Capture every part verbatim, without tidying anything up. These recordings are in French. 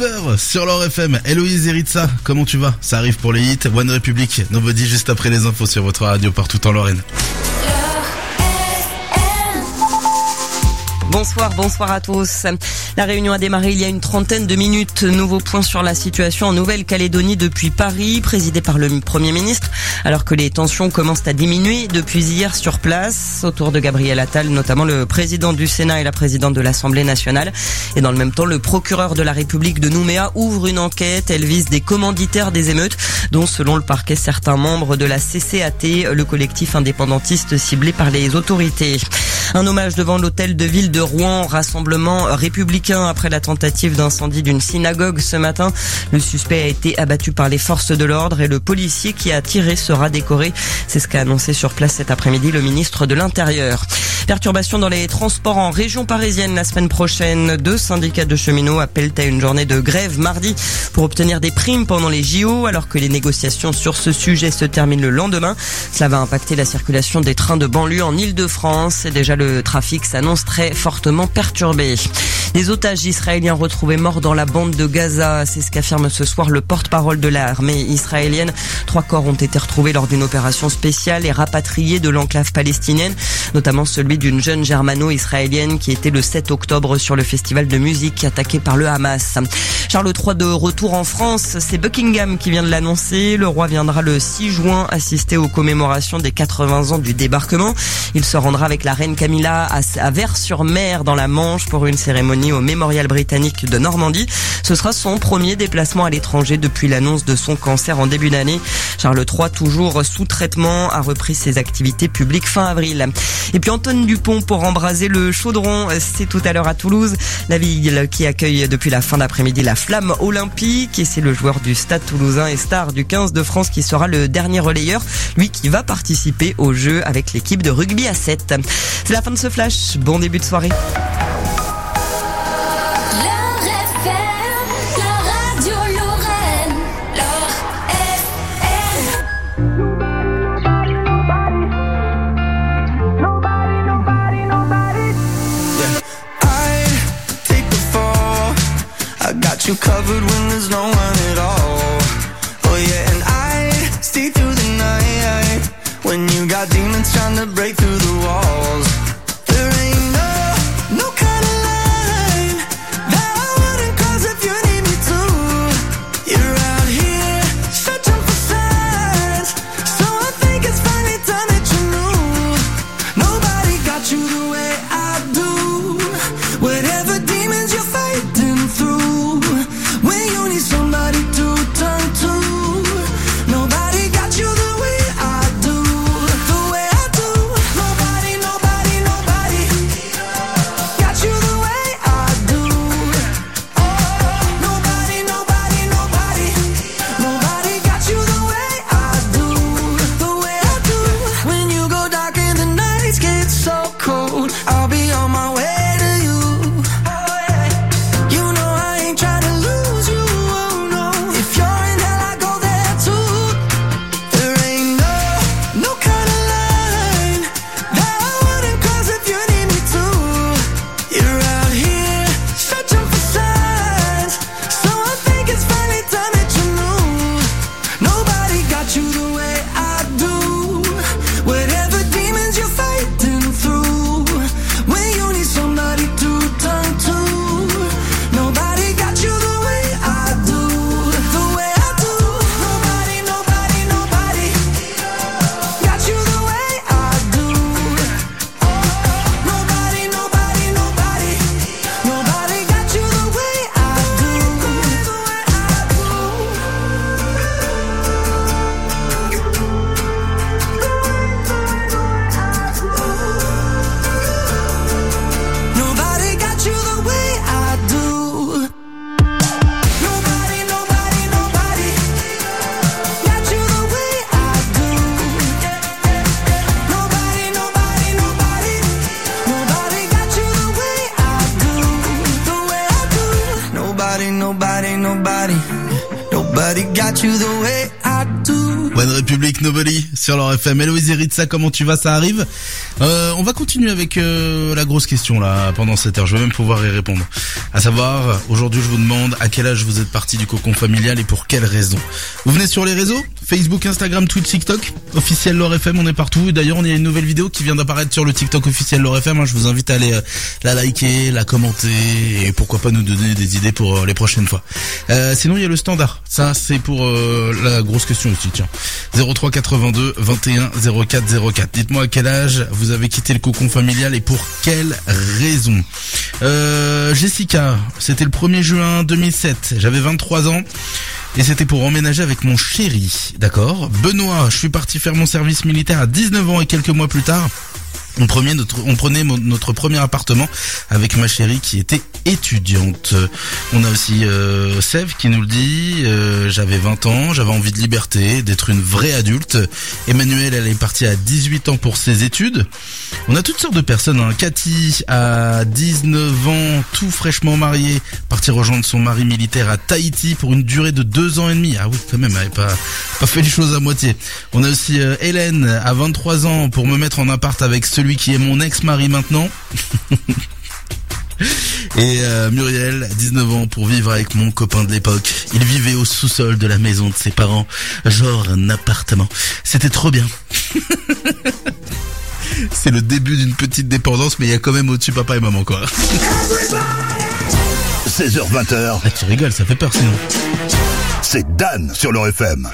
heures sur leur F M. Héloïse et Ritza, comment tu vas? Ça arrive pour les hits. One Republic, Nobody juste après les infos sur votre radio partout en Lorraine. Bonsoir, bonsoir à tous. La réunion a démarré il y a une trentaine de minutes. Nouveau point sur la situation en Nouvelle-Calédonie depuis Paris, présidé par le Premier ministre, alors que les tensions commencent à diminuer depuis hier sur place, autour de Gabriel Attal, notamment le président du Sénat et la présidente de l'Assemblée nationale. Et dans le même temps, le procureur de la République de Nouméa ouvre une enquête. Elle vise des commanditaires des émeutes, dont selon le parquet, certains membres de la C C A T, le collectif indépendantiste ciblé par les autorités. Un hommage devant l'hôtel de ville de Rouen, rassemblement républicain après la tentative d'incendie d'une synagogue ce matin. Le suspect a été abattu par les forces de l'ordre et le policier qui a tiré sera décoré. C'est ce qu'a annoncé sur place cet après-midi le ministre de l'Intérieur. Perturbations dans les transports en région parisienne la semaine prochaine. Deux syndicats de cheminots appellent à une journée de grève mardi pour obtenir des primes pendant les J O, alors que les négociations sur ce sujet se terminent le lendemain. Cela va impacter la circulation des trains de banlieue en Île-de-France. Et déjà, le trafic s'annonce très fortement perturbé. Des otages israéliens retrouvés morts dans la bande de Gaza. C'est ce qu'affirme ce soir le porte-parole de l'armée israélienne. Trois corps ont été retrouvés lors d'une opération spéciale et rapatriés de l'enclave palestinienne, notamment celui d'une jeune germano-israélienne qui était le sept octobre sur le festival de musique attaqué par le Hamas. Charles trois de retour en France, c'est Buckingham qui vient de l'annoncer. Le roi viendra le six juin assister aux commémorations des quatre-vingts ans du débarquement. Il se rendra avec la reine Camilla à Vers-sur-Mer dans la Manche pour une cérémonie au Mémorial britannique de Normandie. Ce sera son premier déplacement à l'étranger depuis l'annonce de son cancer en début d'année. Charles trois, toujours sous traitement, a repris ses activités publiques fin avril. Et puis Antoine Dupont pour embraser le chaudron, c'est tout à l'heure à Toulouse, la ville qui accueille depuis la fin d'après-midi la flamme olympique, et c'est le joueur du Stade Toulousain et star du quinze de France qui sera le dernier relayeur, lui qui va participer au jeu avec l'équipe de rugby à sept. C'est la fin de ce flash, bon début de soirée. You covered when there's no one at all. Oh yeah, and I'd stay through the night when you got demons trying to break through the walls. There ain't no, no kind of line that I wouldn't cross if you need me to. You're out here searching for signs, so I think it's finally time that you knew. Nobody got you the way I do. Whatever demons you're fighting through, somebody to turn to. Nobody got you the way I do, the way I do. Nobody, nobody, nobody got you the way I do. Oh, nobody, nobody, nobody, nobody got you the way I do, the way I do. When you go dark and the nights get so cold, I'll be on my way. One Republic, Nobody sur leur F M. Héloïse et Ritza, comment tu vas? Ça arrive. Euh, on va continuer avec euh, la grosse question là pendant cette heure. Je vais même pouvoir y répondre. À savoir, aujourd'hui je vous demande à quel âge vous êtes parti du cocon familial et pour quelles raisons. Vous venez sur les réseaux, Facebook, Instagram, Twitch, TikTok, officiel leur F M, on est partout. Et d'ailleurs on a une nouvelle vidéo qui vient d'apparaître sur le TikTok officiel leur F M. Je vous invite à aller euh, la liker, la commenter et pourquoi pas nous donner des idées pour euh, les prochaines fois. Euh, sinon il y a le standard. Ça c'est pour euh, la grosse question aussi. Tiens, zéro trois quatre-vingt-deux vingt et un zéro quatre zéro quatre. Dites-moi à quel âge vous avez quitté le cocon familial et pour quelle raison. Euh, Jessica, c'était le premier juin deux mille sept. J'avais vingt-trois ans. Et c'était pour emménager avec mon chéri, d'accord. Benoît, je suis parti faire mon service militaire à dix-neuf ans et quelques mois plus tard, on prenait notre, on prenait notre premier appartement avec ma chérie qui était étudiante. On a aussi euh, Sève qui nous le dit, euh, j'avais vingt ans, j'avais envie de liberté, d'être une vraie adulte. Emmanuel, elle est partie à dix-huit ans pour ses études. On a toutes sortes de personnes, hein. Cathy, à dix-neuf ans, tout fraîchement mariée, partie rejoindre son mari militaire à Tahiti pour une durée de deux ans et demi. Ah oui, quand même, elle n'avait pas, pas fait les choses à moitié. On a aussi euh, Hélène, à vingt-trois ans, pour me mettre en appart avec celui qui est mon ex-mari maintenant. Et euh, Muriel, dix-neuf ans, pour vivre avec mon copain de l'époque. Il vivait au sous-sol de la maison de ses parents, genre un appartement. C'était trop bien. C'est le début d'une petite dépendance, mais il y a quand même au-dessus papa et maman, quoi. seize heures vingt. Ah, tu rigoles, ça fait peur sinon. C'est Dan sur leur F M.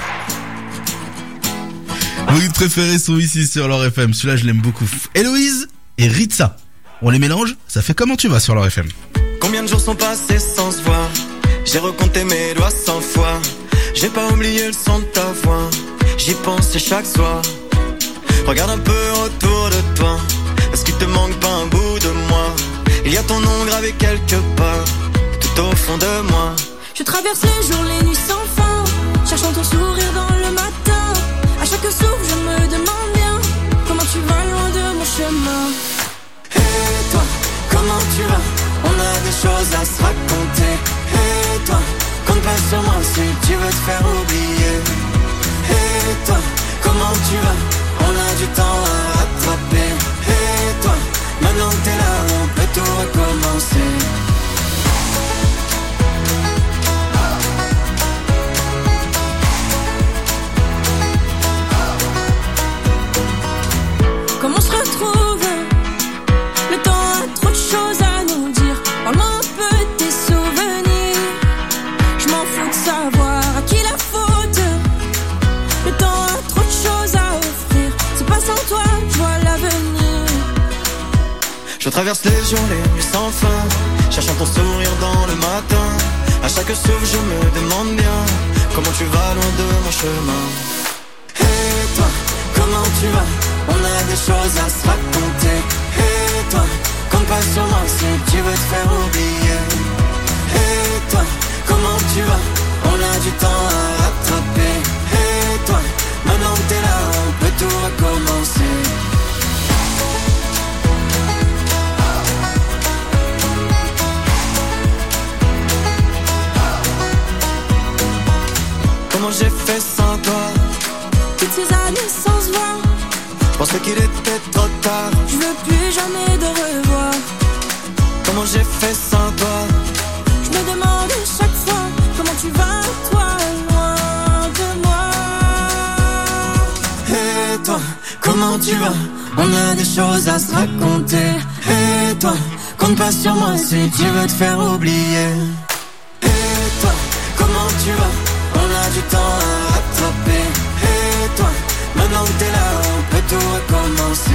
Vos hits préférés sont ici sur leur F M. Celui-là, je l'aime beaucoup. Héloïse et Ritza. On les mélange, ça fait comment tu vas sur leur F M. Combien de jours sont passés sans se voir? J'ai recompté mes doigts cent fois. J'ai pas oublié le son de ta voix. J'y pense chaque soir. Regarde un peu autour de toi. Est-ce qu'il te manque pas un bout de moi? Il y a ton nom gravé quelque part, tout au fond de moi. Je traverse les jours, les nuits sans fin, cherchant ton sourire dans le matin. À chaque souffle, je me demande bien comment tu vas loin de mon chemin. Et toi, comment tu vas? On a des choses à se raconter. Et toi, compte pas sur moi si tu veux te faire oublier. Et toi, comment tu vas? On a du temps à rattraper. Et toi, maintenant que t'es là, on peut tout recommencer. Comment on se retrouve? Le temps a trop de choses à nous dire. Parle-moi un peu de tes souvenirs. Je m'en fous de savoir à qui la faute. Le temps a trop de choses à offrir. C'est pas sans toi, je vois l'avenir. Je traverse les jours, les nuits sans fin, cherchant ton sourire dans le matin. À chaque souffle, je me demande bien comment tu vas loin de mon chemin. Et toi, comment tu vas? On a des choses à se raconter. Et toi, compte pas sur moi si tu veux te faire oublier. Et toi, comment tu vas? On a du temps à rattraper. Et toi, maintenant que t'es là, on peut tout recommencer. Comment j'ai fait sans toi? Toutes ces années sans se voir. Je pensais qu'il était trop tard. Je veux plus jamais de revoir. Comment j'ai fait sans toi? Je me demande chaque fois comment tu vas, toi, loin de moi. Et toi, comment tu vas? On a des choses à se raconter. Et toi, compte pas sur moi si tu veux te faire oublier. Et toi, comment tu vas? On a du temps à rattraper. Et toi, maintenant que t'es là, on peut tout recommencer.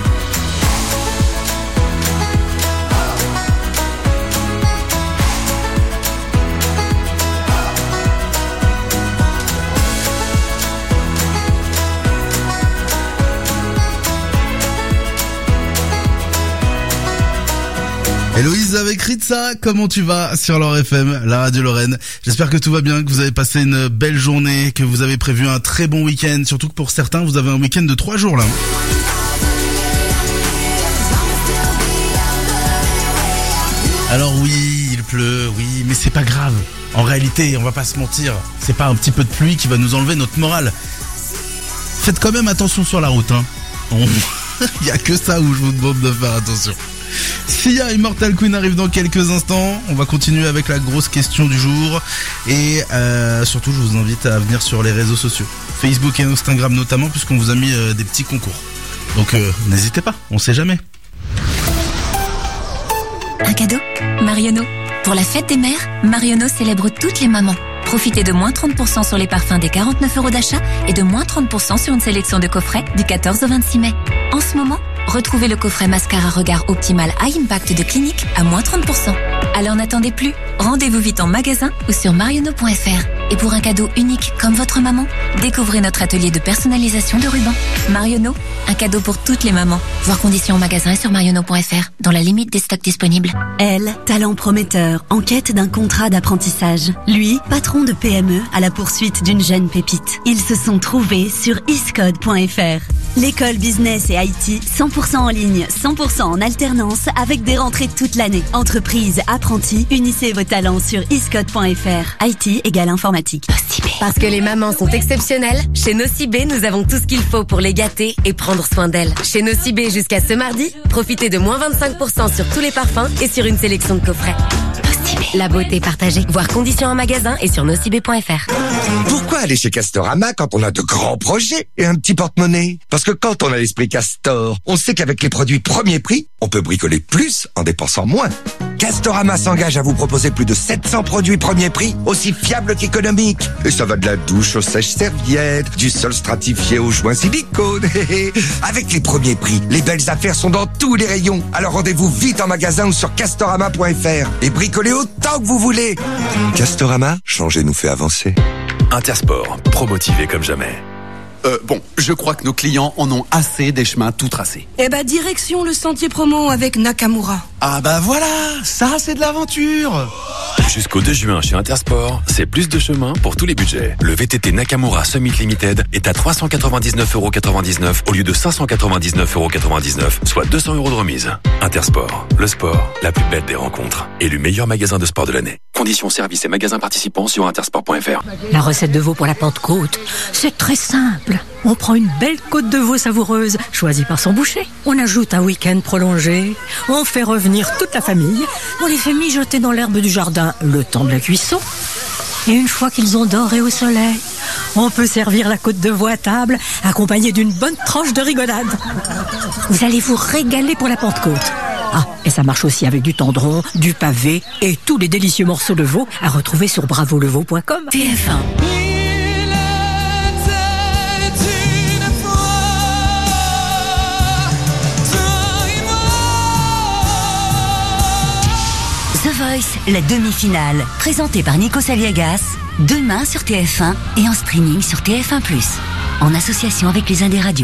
Héloïse avec Ritza, comment tu vas sur leur F M, la radio Lorraine. J'espère que tout va bien, que vous avez passé une belle journée, que vous avez prévu un très bon week-end, surtout que pour certains, vous avez un week-end de trois jours là. Alors oui, il pleut, oui, mais c'est pas grave. En réalité, on va pas se mentir, c'est pas un petit peu de pluie qui va nous enlever notre morale. faites quand même attention sur la route, hein. On... Il y a que ça où je vous demande de faire attention. Sia Immortal Queen arrive dans quelques instants. On va continuer avec la grosse question du jour. Et euh, surtout, je vous invite à venir sur les réseaux sociaux. Facebook et Instagram notamment, puisqu'on vous a mis euh, des petits concours. Donc euh, n'hésitez pas, on sait jamais. Un cadeau Marionneau. Pour la fête des mères, Marionneau célèbre toutes les mamans. Profitez de moins trente pour cent sur les parfums des quarante-neuf euros d'achat et de moins trente pour cent sur une sélection de coffrets du quatorze au vingt-six mai. En ce moment, retrouvez le coffret mascara regard optimal High Impact de Clinique à moins trente pour cent. Alors n'attendez plus, rendez-vous vite en magasin ou sur marionneau point f r. Et pour un cadeau unique comme votre maman, découvrez notre atelier de personnalisation de rubans. Marionneau, un cadeau pour toutes les mamans. Voir conditions en magasin et sur marionneau point f r, dans la limite des stocks disponibles. Elle, talent prometteur, en quête d'un contrat d'apprentissage. Lui, patron de P M E à la poursuite d'une jeune pépite. Ils se sont trouvés sur iscode point f r. L'école business et I T, cent pour cent en ligne, cent pour cent en alternance, avec des rentrées toute l'année. Entreprise, apprentis, unissez vos talents sur iscode point f r. I T égale informatique. Parce que les mamans sont exceptionnelles, chez Nocibé, nous avons tout ce qu'il faut pour les gâter et prendre soin d'elles. Chez Nocibé, jusqu'à ce mardi, profitez de moins vingt-cinq pour cent sur tous les parfums et sur une sélection de coffrets. Nocibé. La beauté partagée. Voir conditions en magasin et sur nocibé point f r. Pourquoi aller chez Castorama quand on a de grands projets et un petit porte-monnaie? Parce que quand on a l'esprit Castor, on sait qu'avec les produits premier prix, on peut bricoler plus en dépensant moins. Castorama s'engage à vous proposer plus de sept cents produits premier prix, aussi fiables qu'économiques. Et ça va de la douche aux sèches-serviettes, du sol stratifié aux joints silicone. Avec les premiers prix, les belles affaires sont dans tous les rayons. Alors rendez-vous vite en magasin ou sur castorama point f r et bricolez autant que vous voulez. Castorama, changer nous fait avancer. Intersport, pro-motivé comme jamais. Euh, bon, je crois que nos clients en ont assez des chemins tout tracés. Eh bah, direction le sentier promo avec Nakamura. Ah bah voilà, ça c'est de l'aventure. Jusqu'au deux juin chez Intersport, c'est plus de chemin pour tous les budgets. Le V T T Nakamura Summit Limited est à trois cent quatre-vingt-dix-neuf euros quatre-vingt-dix-neuf au lieu de cinq cent quatre-vingt-dix-neuf euros quatre-vingt-dix-neuf, soit deux cents euros de remise. Intersport, le sport, la plus belle des rencontres. Élu meilleur magasin de sport de l'année. Conditions, services et magasins participants sur intersport point f r. La recette de veau pour la Pentecôte, c'est très simple. On prend une belle côte de veau savoureuse, choisie par son boucher. On ajoute un week-end prolongé. On fait revenir toute la famille. On les fait mijoter dans l'herbe du jardin le temps de la cuisson. Et une fois qu'ils ont doré au soleil, on peut servir la côte de veau à table, accompagnée d'une bonne tranche de rigolade. Vous allez vous régaler pour la Pentecôte. Ah, et ça marche aussi avec du tendron, du pavé et tous les délicieux morceaux de veau à retrouver sur bravo le veau point com. T F un. The Voice, la demi-finale, présentée par Nico Saliagas, demain sur T F un et en streaming sur T F un plus, en association avec les Indés Radio.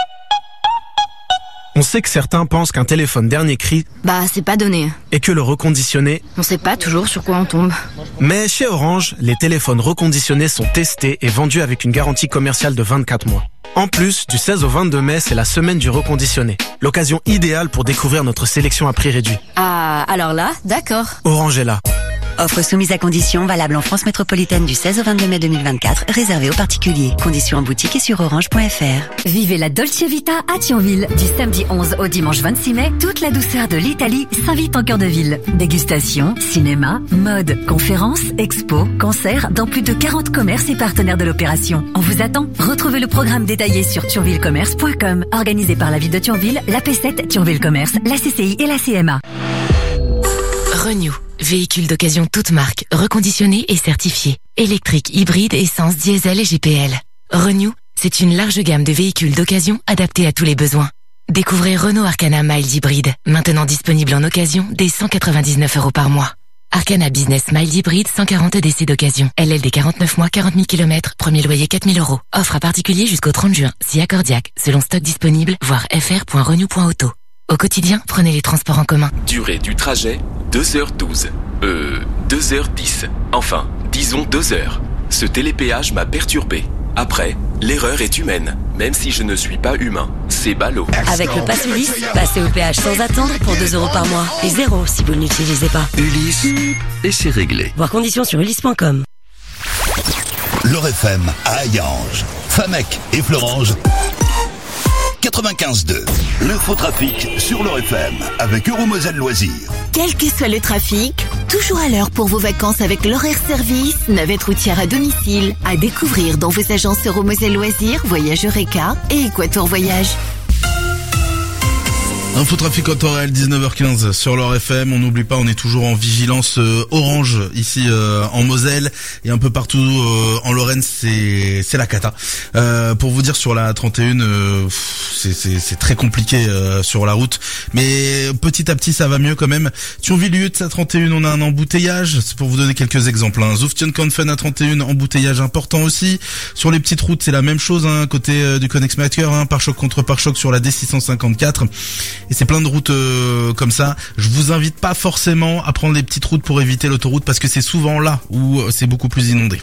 On sait que certains pensent qu'un téléphone dernier cri, bah c'est pas donné, et que le reconditionné, on sait pas toujours sur quoi on tombe. Mais chez Orange, les téléphones reconditionnés sont testés et vendus avec une garantie commerciale de vingt-quatre mois. En plus, du seize au vingt-deux mai, c'est la semaine du reconditionné. L'occasion idéale pour découvrir notre sélection à prix réduit. Ah, alors là, d'accord. Orange est là. Offre soumise à conditions, valable en France métropolitaine du seize au vingt-deux mai deux mille vingt-quatre, réservée aux particuliers. Conditions en boutique et sur orange point f r. Vivez la Dolce Vita à Thionville. Du samedi onze au dimanche vingt-six mai, toute la douceur de l'Italie s'invite en cœur de ville. Dégustation, cinéma, mode, conférences, expos, concerts dans plus de quarante commerces et partenaires de l'opération. On vous attend. Retrouvez le programme détaillé sur thionvillecommerce point com. Organisé par la ville de Thionville, la P sept, Thionville Commerce, la C C I et la C M A. Renew. Véhicule d'occasion toute marque, reconditionné et certifié. Électrique, hybride, essence, diesel et G P L. Renew, c'est une large gamme de véhicules d'occasion adaptés à tous les besoins. Découvrez Renault Arcana Mild Hybride, maintenant disponible en occasion dès cent quatre-vingt-dix-neuf euros par mois. Arcana Business Mild Hybride, cent quarante D C d'occasion. L L D quarante-neuf mois, quarante mille kilomètres, premier loyer quatre mille euros. Offre à particulier jusqu'au trente juin, si accordiaque, selon stock disponible, voir f r point renew point auto. Au quotidien, prenez les transports en commun. Durée du trajet, deux heures douze. Euh, deux heures dix. Enfin, disons deux heures. Ce télépéage m'a perturbé. Après, l'erreur est humaine, même si je ne suis pas humain. C'est ballot. Avec le pass Ulysse, passez au péage sans attendre pour deux euros par mois. Et zéro si vous ne l'utilisez pas. Ulysse, et c'est réglé. Voir conditions sur ulysse point com. L'Or F M à Hayange. Famec et Florange. quatre-vingt-quinze deux. Le faux trafic sur l'Or F M avec Euromoselle Loisirs. Quel que soit le trafic, toujours à l'heure pour vos vacances avec l'horaire service, navette routière à domicile, à découvrir dans vos agences Euromoselle Loisirs, Voyage Eureka et Équateur Voyage. Info trafic en temps réel, dix-neuf heures quinze sur l'Or F M. On n'oublie pas, on est toujours en vigilance euh, orange ici euh, en Moselle et un peu partout euh, en Lorraine. C'est c'est la cata. Euh, pour vous dire, sur la trente et un, euh, c'est c'est c'est très compliqué euh, sur la route, mais petit à petit ça va mieux quand même. Thionville-Hutte à trente et un, on a un embouteillage. C'est pour vous donner quelques exemples. Hein. Zouftienkonfen à trente et un, embouteillage important aussi. Sur les petites routes, c'est la même chose. Hein, côté euh, du Königsmacker, hein, pare-choc contre pare-choc sur la D six cent cinquante-quatre. Et c'est plein de routes euh, comme ça. Je vous invite pas forcément à prendre les petites routes pour éviter l'autoroute parce que c'est souvent là où c'est beaucoup plus inondé.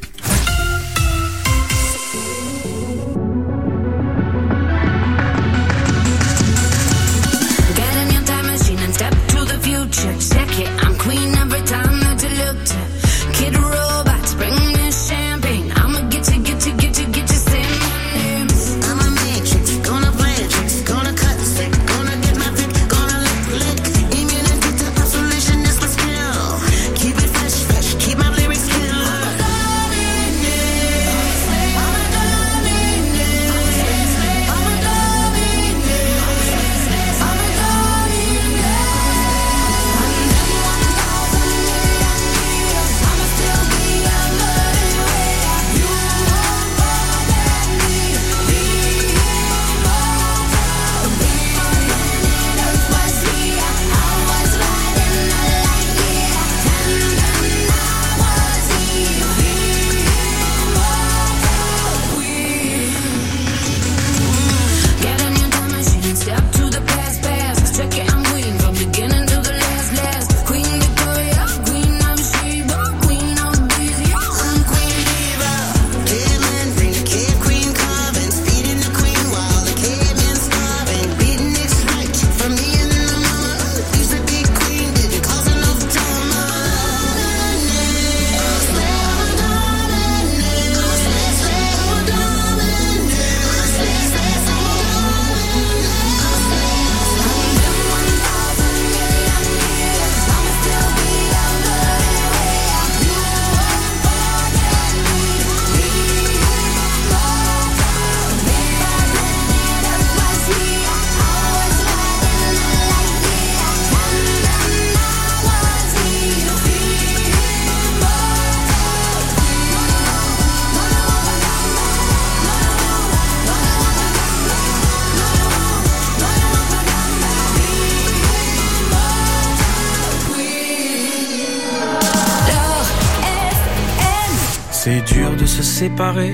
C'est dur de se séparer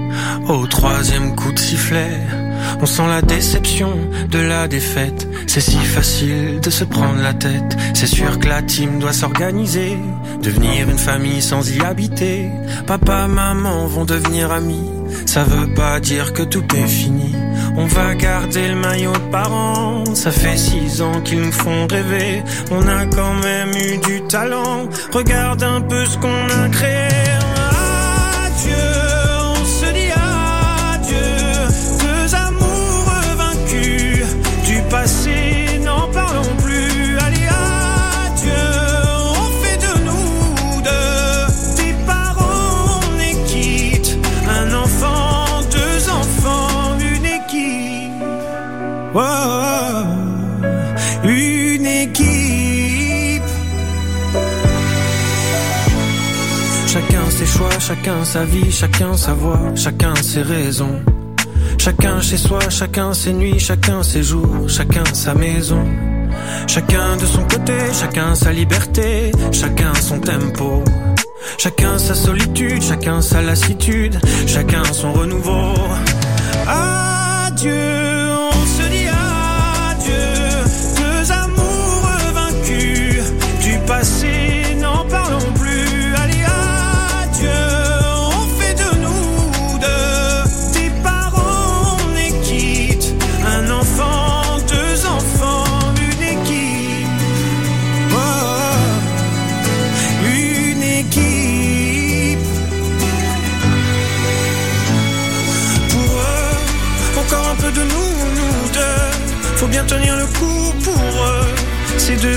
au troisième coup de sifflet. On sent la déception de la défaite. C'est si facile de se prendre la tête. C'est sûr que la team doit s'organiser, devenir une famille sans y habiter. Papa, maman vont devenir amis. Ça veut pas dire que tout est fini. On va garder le maillot de parents. Ça fait six ans qu'ils nous font rêver. On a quand même eu du talent. Regarde un peu ce qu'on a créé. Adieu, on se dit adieu. Deux amours vaincus. Du passé, n'en parlons plus. Allez, adieu, on fait de nous deux des parents, on est quitte. Un enfant, deux enfants, une équipe. Oh, une équipe. Chacun ses choix, chacun sa vie, chacun sa voix, chacun ses raisons. Chacun chez soi, chacun ses nuits, chacun ses jours, chacun sa maison. Chacun de son côté, chacun sa liberté, chacun son tempo. Chacun sa solitude, chacun sa lassitude, chacun son renouveau. Adieu, on se dit adieu. Deux amours vaincus. Du passé, n'en parlons plus. Allez, adieu, on fait de nous deux des parents, on est quitte. Un enfant, deux enfants, une équipe. Oh, une équipe. Pour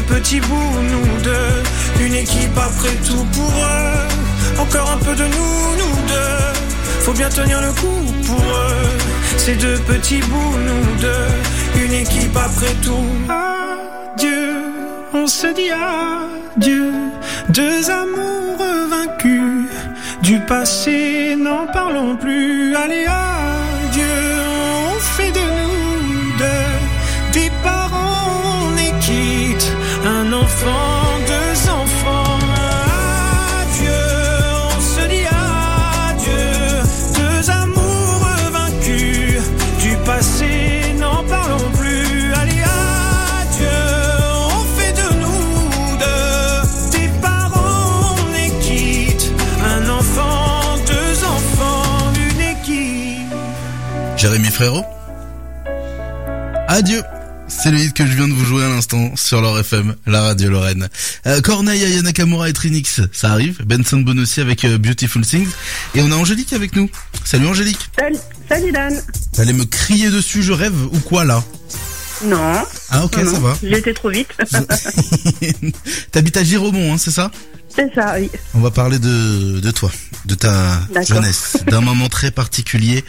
petits bouts, nous deux. Une équipe après tout pour eux. Encore un peu de nous, nous deux. Faut bien tenir le coup pour eux. Ces deux petits bouts, nous deux. Une équipe après tout. Adieu, on se dit adieu. Deux amours vaincus. Du passé, n'en parlons plus. Allez, adieu, on fait de nous deux des parents, on est quitte. Un enfant, deux enfants. Adieu, on se dit adieu. Deux amours vaincus. Du passé, n'en parlons plus. Allez, adieu, on fait de nous deux des parents, on est quitte. Un enfant, deux enfants, une équipe. Jérémy Frérot, adieu. C'est le hit que je viens de vous jouer à l'instant sur leur F M, la radio Lorraine. Euh, Corneille, Aya Nakamura et Trinix, ça arrive. Benson Bonossi avec euh, Beautiful Things. Et on a Angélique avec nous. Salut Angélique. Salut, salut Dan. T'allais me crier dessus, je rêve ou quoi là? Non. Ah ok, non, ça non. va. J'ai été trop vite. T'habites à Giromont, hein, c'est ça? C'est ça, oui. On va parler de, de toi, de ta D'accord. jeunesse, d'un moment très particulier.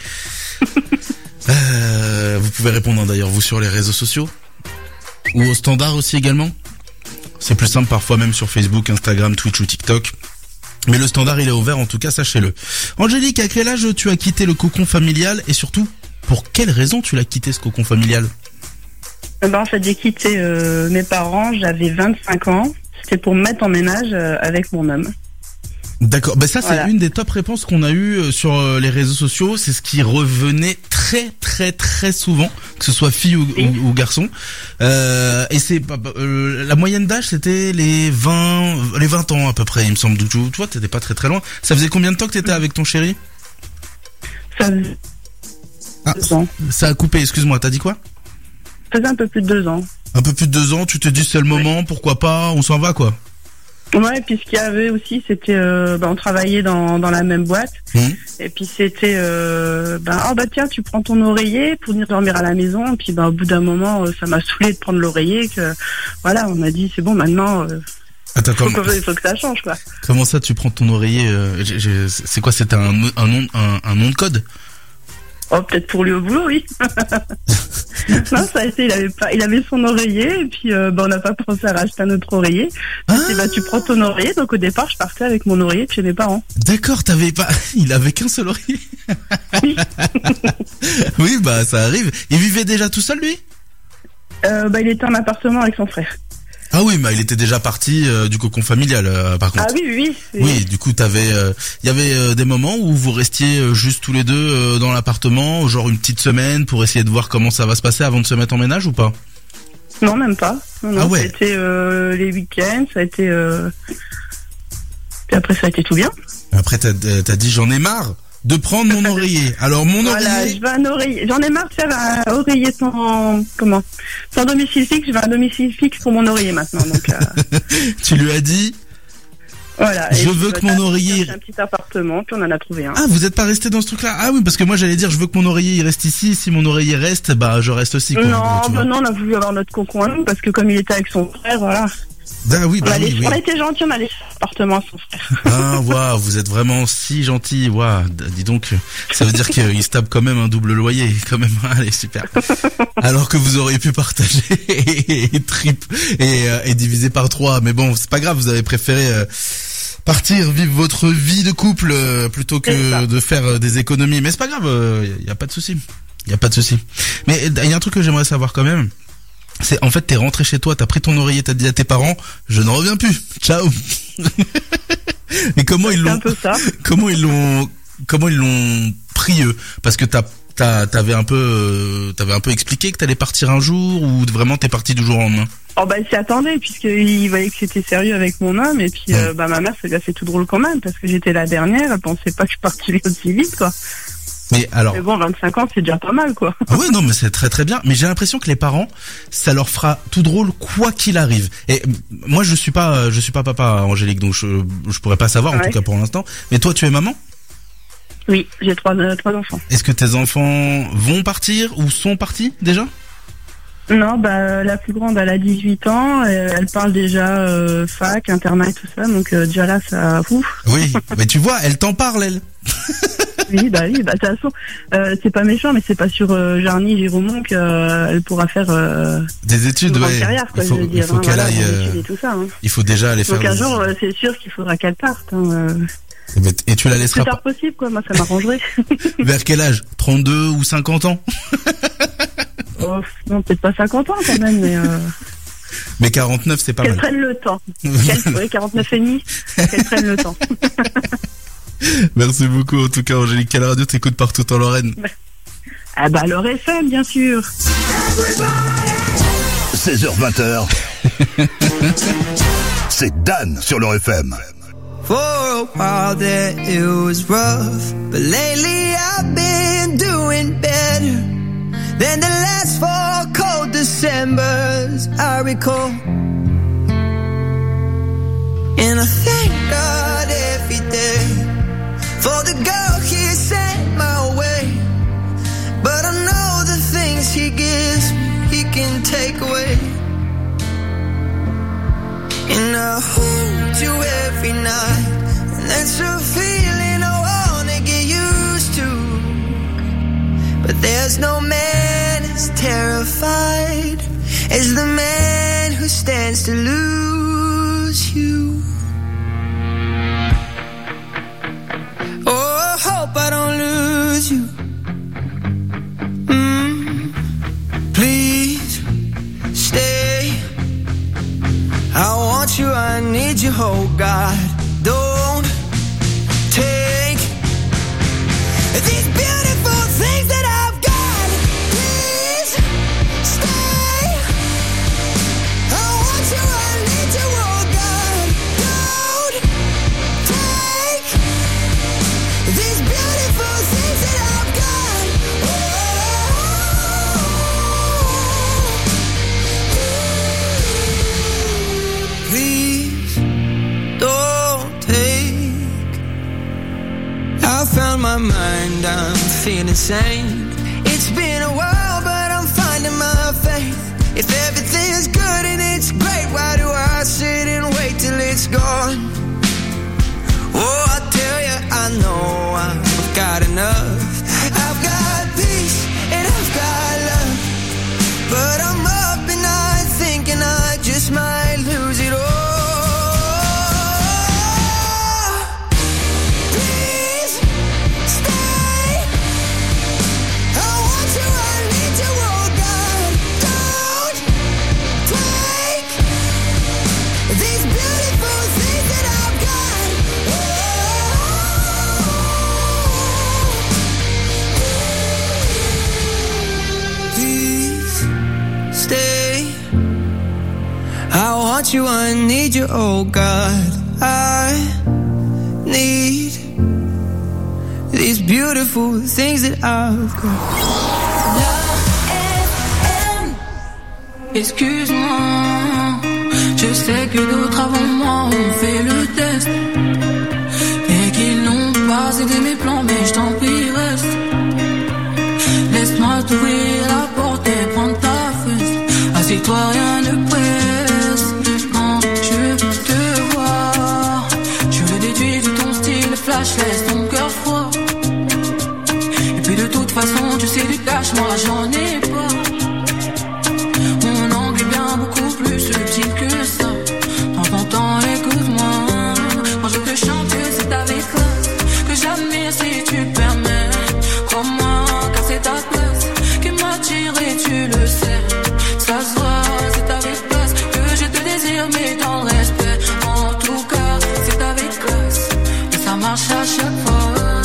Euh, vous pouvez répondre hein, d'ailleurs vous sur les réseaux sociaux ou au standard aussi également. C'est plus simple parfois même sur Facebook, Instagram, Twitch ou TikTok. Mais le standard il est ouvert en tout cas, sachez-le. Angélique, à quel âge tu as quitté le cocon familial et surtout pour quelle raison tu l'as quitté ce cocon familial? Eh ben, en fait, j'ai quitté euh, mes parents, j'avais vingt-cinq ans. C'était pour me mettre en ménage euh, avec mon homme. D'accord, ben ça c'est Voilà. une des top réponses qu'on a eues sur euh, les réseaux sociaux, c'est ce qui revenait très très très souvent, que ce soit fille ou, Oui. ou, ou garçon. Euh, et c'est euh, la moyenne d'âge c'était les vingt les vingt ans à peu près, il me semble. Tu vois, t'étais pas très très loin. Ça faisait combien de temps que t'étais avec ton chéri? Ça faisait Ah, deux ans. ça a coupé, excuse-moi, t'as dit quoi? Ça faisait un peu plus de deux ans. Un peu plus de deux ans, tu te dis c'est le moment, pourquoi pas, on s'en va quoi. Ouais, et puis ce qu'il y avait aussi, c'était, euh, bah, on travaillait dans, dans la même boîte. Mmh. Et puis c'était, euh, bah, oh bah tiens, tu prends ton oreiller pour venir dormir à la maison. Et puis bah, au bout d'un moment, euh, ça m'a saoulé de prendre l'oreiller. Que voilà, on m'a dit c'est bon maintenant. Euh, Attends, faut, comment, que, faut que ça change quoi. comment ça tu prends ton oreiller euh, j'ai- j'ai- c'est quoi, c'était un, un nom un, un nom de code? Oh, peut-être pour lui au boulot, oui. Non, ça a été, il avait pas, il avait son oreiller, et puis, euh, bah, on n'a pas pensé à racheter un autre oreiller. Ah. C'est, bah, tu prends ton oreiller, donc au départ, je partais avec mon oreiller de chez mes parents. D'accord, t'avais pas, il avait qu'un seul oreiller. Oui. Oui, bah, ça arrive. Il vivait déjà tout seul, lui? Euh, bah, il était en appartement avec son frère. Ah oui, bah, il était déjà parti euh, du cocon familial, euh, par contre. Ah oui, oui, oui. Oui, du coup, t'avais, euh, il y avait euh, des moments où vous restiez euh, juste tous les deux euh, dans l'appartement, genre une petite semaine pour essayer de voir comment ça va se passer avant de se mettre en ménage ou pas? Non, même pas. Non, non, Ah ouais. ça a été, euh, les week-ends, ça a été, euh... puis après, ça a été tout bien. Après, t'as, t'as dit j'en ai marre de prendre mon oreiller. Alors mon Voilà, oreiller. je veux un oreiller. J'en ai marre de faire un oreiller sans, comment, sans domicile fixe. Je veux un domicile fixe pour mon oreiller maintenant, donc, euh... Tu lui as dit Voilà. Je Et veux puis, que mon bah, oreiller- j'ai un petit appartement, puis on en a trouvé un. ah, vous êtes pas resté dans ce truc-là? Ah oui, parce que moi j'allais dire je veux que mon oreiller il reste ici. Si mon oreiller reste, bah je reste aussi. Quoi. non, Tu bah vois. non, on a voulu avoir notre cocon à nous, parce que comme il était avec son frère, voilà. Ah oui, On, bah a oui, laissé- oui. on a été gentils, on a laissé l'appartement à son frère. Ah, waouh, vous êtes vraiment si gentil. Waouh, dis donc, ça veut dire qu'il se tape quand même un double loyer, quand même. Allez, super. Alors que vous auriez pu partager et, et trip et, euh, et diviser par trois. Mais bon, c'est pas grave, vous avez préféré euh, partir vivre votre vie de couple euh, plutôt que de faire euh, des économies. Mais c'est pas grave, il euh, y a pas de souci. Il y a pas de souci. Mais il y a un truc que j'aimerais savoir quand même. C'est, en fait, t'es rentré chez toi, t'as pris ton oreiller, t'as dit à tes parents, je ne reviens plus. Ciao. Et comment ils l'ont, comment ils l'ont, comment ils l'ont pris eux? Parce que t'as, t'as, t'avais un peu, euh, t'avais un peu expliqué que t'allais partir un jour ou vraiment t'es parti du jour au lendemain? Oh bah il s'y attendait, puisqu'il voyait que c'était sérieux avec mon homme, et puis euh, bah ma mère, ça lui a fait tout drôle quand même, parce que j'étais la dernière, elle pensait pas que je partirais aussi vite, quoi. Mais alors. Mais bon, vingt-cinq ans, c'est déjà pas mal, quoi. Ah ouais, non, mais c'est très très bien. Mais j'ai l'impression que les parents, ça leur fera tout drôle quoi qu'il arrive. Et moi, je suis pas, je suis pas papa, Angélique, donc je, je pourrais pas savoir, en Ouais. tout cas pour l'instant. Mais toi, tu es maman? Oui, j'ai trois, euh, trois enfants. Est-ce que tes enfants vont partir ou sont partis déjà? Non, bah la plus grande, elle a dix-huit ans, et elle parle déjà euh, fac, internat et tout ça, donc euh, déjà là, ça... Ouf. Oui, mais tu vois, elle t'en parle, elle. Oui, bah oui, bah de toute façon, euh, c'est pas méchant, mais c'est pas sur euh, Jarny, Giromont qu'elle euh, pourra faire euh, des études, une grande ouais. carrière, quoi, Il faut, je veux dire. il faut hein, qu'elle voilà, aille. des Euh, études et tout ça, hein. Il faut déjà aller faire. Donc un des... jour, euh, c'est sûr qu'il faudra qu'elle parte. Hein, euh. Et tu la Le laisseras plus tard possible, quoi. Moi, ça m'arrangerait. Vers quel âge? trente-deux ou cinquante ans? Oh, non, peut-être pas cinquante ans quand même, mais... Euh... Mais quarante-neuf, c'est pas Qu'elle mal. prenne le temps. Qu'elle, oui, quarante-neuf et demi, qu'elle prenne le temps. Merci beaucoup, en tout cas, Angélique. Quelle radio t'écoutes partout en Lorraine? Ah bah, le F M, bien sûr. seize heures vingt. C'est Dan sur le F M. For a while there it was rough, but lately I've been doing better than the last four cold Decembers I recall. And I thank God every day for the girl He sent my way. But I know the things He gives me, He can take away. And I hold you every night, and that's a feeling I wanna get used to. But there's no man as terrified as the man who stands to lose you. Oh, I hope I don't lose you. Mm, please stay. I want you, I need you, oh God. Don't take these beautiful things that I've got. Please stay. I want you, I need you, oh God. Don't take these beautiful things that I've got. Oh, please don't take. I found my mind, I'm feeling sane. It's been a while, but I'm finding my faith. If everything's good and it's great, why do I sit and wait till it's gone? Oh, I tell you, I know I've got enough. I've got peace and I've got love, but I'm up and night thinking I just might lose it all. I want you, I need you, oh God. I need these beautiful things that I've got. Excuse-moi, je sais que d'autres avant moi ont fait le test et qu'ils n'ont pas aidé mes plans, mais je t'en prie reste. Laisse-moi t'ouvrir la porte et prendre ta fesse. Assieds-toi, rien ne presse. Quand je veux te voir, je le déduis de ton style flash, laisse ton cœur froid. Et puis de toute façon, tu sais du cash, moi j'en ai pas. Mon angle est bien beaucoup plus subtil que ça. Dans ton temps, écoute-moi. Quand je te chante, c'est avec classe que j'admire si tu permets. Crois-moi, car c'est ta place qui m'attire et tu le sais. Ça se voit, c'est avec classe que je te désire, mais dans le respect. En tout cas, c'est avec classe et ça marche à chaque fois.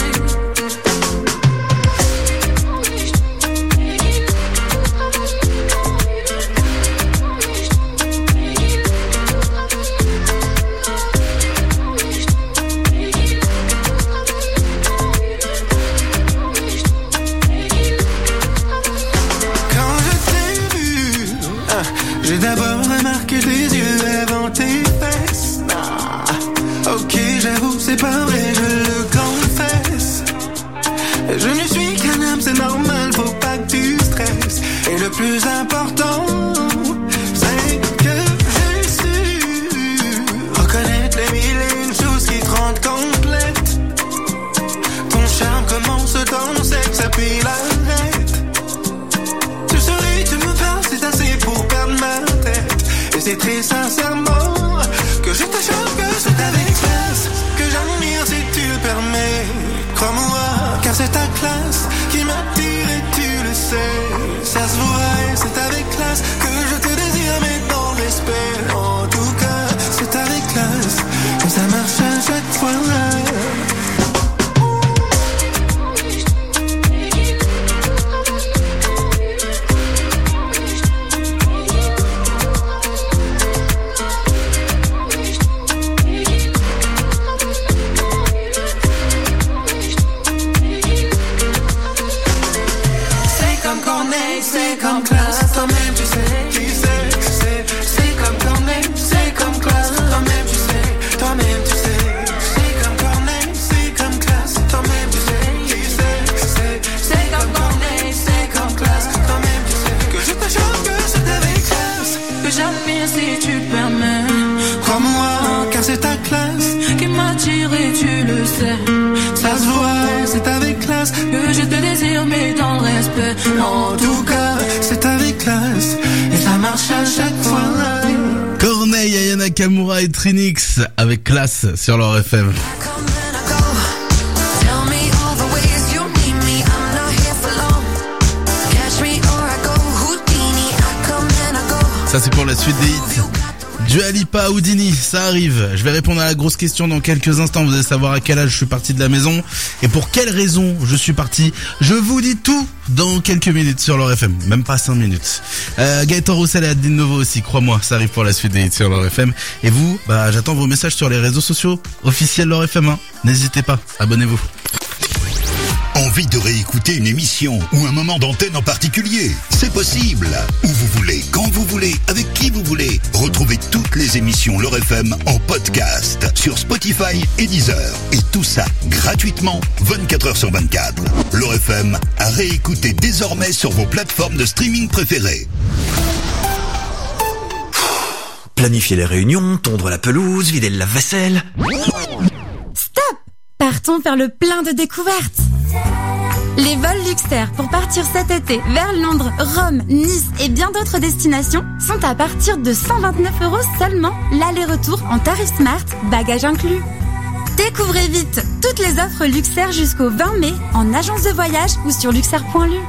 J'ai d'abord remarqué tes yeux avant tes fesses. Ah, ok, j'avoue, c'est pas vrai, je le comprends. le plus important, c'est que j'ai su reconnaître les mille et une choses qui te rendent complète. Ton charme commence dans sexe puis l'arrête. Tu souris, tu me parles, c'est assez pour perdre ma tête. Et c'est très sincèrement que je te chante, que c'est avec classe que j'admire si tu le permets. Crois-moi, car c'est ta classe qui m'attire et tu le sais. Ça se voit et c'est avec classe que je te désire, mais dans le respect. En tout cas, c'est avec classe que ça marche à chaque fois. C'est comme classe, toi-même tu sais qui c'est, c'est, c'est comme Corneille, c'est comme classe, toi-même tu sais, toi-même tu sais, c'est comme Corneille, c'est comme classe, toi-même tu sais qui c'est, c'est, c'est comme Corneille, c'est comme classe, toi-même tu sais, que je te chante, que c'est avec classe, que j'admire si tu le permets, crois-moi, car c'est ta classe qui m'attire et tu le sais, ça se voit, c'est avec classe, que je te désire mais dans le respect, en tout cas, c'est avec classe, et ça marche à chaque fois. Corneille, Aya Nakamura et Trinix avec classe sur leur F M. Ça c'est pour la suite des hits. Dua Lipa, Houdini, ça arrive. Je vais répondre à la grosse question dans quelques instants. Vous allez savoir à quel âge je suis parti de la maison et pour quelle raison je suis parti. Je vous dis tout dans quelques minutes sur leur F M. Même pas cinq minutes. Euh, Gaëtan Roussel et Adeline Novo aussi, crois-moi, ça arrive pour la suite des hits sur leur F M. Et vous, bah j'attends vos messages sur les réseaux sociaux officiels leur F M. Hein. N'hésitez pas, abonnez-vous. Envie de réécouter une émission ou un moment d'antenne en particulier? C'est possible. Où vous voulez, quand vous voulez, avec qui vous voulez. Retrouvez toutes les émissions Leur F M en podcast sur Spotify et Deezer. Et tout ça gratuitement, vingt-quatre heures sur vingt-quatre. Leur F M à réécouter désormais sur vos plateformes de streaming préférées. Planifier les réunions, tondre la pelouse, vider le lave-vaisselle. Stop! Partons faire le plein de découvertes. Les vols Luxair pour partir cet été vers Londres, Rome, Nice et bien d'autres destinations sont à partir de cent vingt-neuf euros seulement, l'aller-retour en tarif Smart, bagages inclus. Découvrez vite toutes les offres Luxair jusqu'au vingt mai en agence de voyage ou sur luxair point l